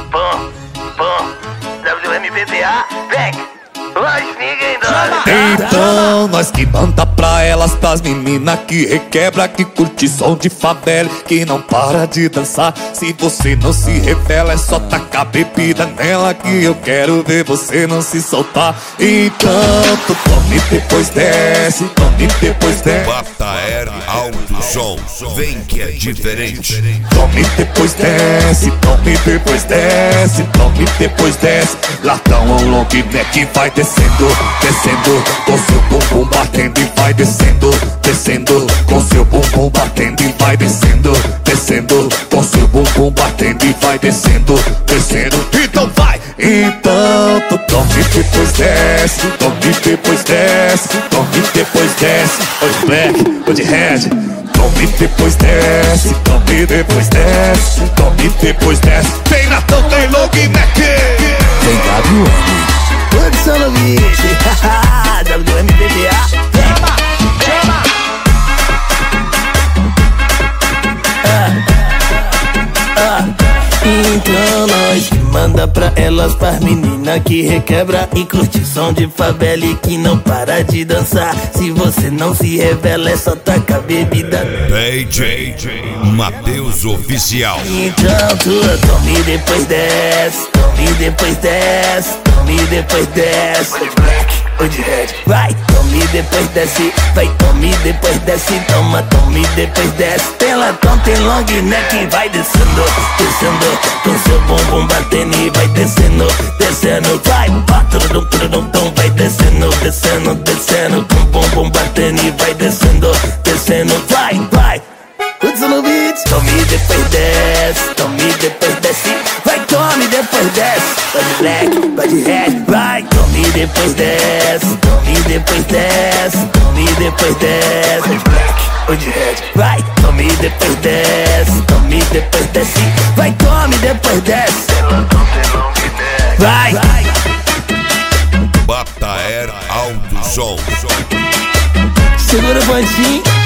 Bom, WMPTA, vem, hoje ninguém dorme. Então nós que manda pra elas, pras meninas que requebra, que curte som de favela, que não para de dançar. Se você não se revela, é só tacar bebida nela, que eu quero ver você não se soltar. Então tu tome depois desce, tome depois desce. Bataer Alto Som, vem que é diferente. Tome depois desce, tome depois desce, tome depois desce. Latão ou long neck vai descendo, descendo, com seu bumbum batendo e vai descendo, descendo, com seu bumbum batendo e vai descendo, descendo, com seu bumbum batendo e vai descendo, descendo. Então vai! Então tu tome depois desce, tome depois desce, tome depois desce. Hoje black, hoje red. Tome depois desce, tome depois desce, tome depois desce. Tem Natão, tem long neck, tem WM. Produção no beat, WMPTA, chama. Então nós que manda pra elas, pras meninas que requebra e curte som de favela e que não para de dançar. Se você não se revela, é só tacar bebida. DJ Matheus Oficial. Então tu tome depois desce, tome depois desce, tome depois desce. Hoje black, hoje red, vai, tome depois desce, vai, tome depois desce, toma, tome depois desce. Tem latão, tem long neck, vai descendo, descendo, com seu bumbum batendo e vai descendo, descendo, vai, tudum, tudum, tum, vai descendo, descendo, descendo, com bumbum batendo e vai descendo, descendo, vai, vai. Produção no beat, tome depois desce, tome depois desce, vai, tome depois desce. Vai de black, vai de red, vai, tome depois desce, tome depois desce, tome depois desce. Vai de black, vai de red, vai, tome depois desce, tome depois desce, vai, tome depois desce. Vai, Bataer Alto Som. segura o pontinho.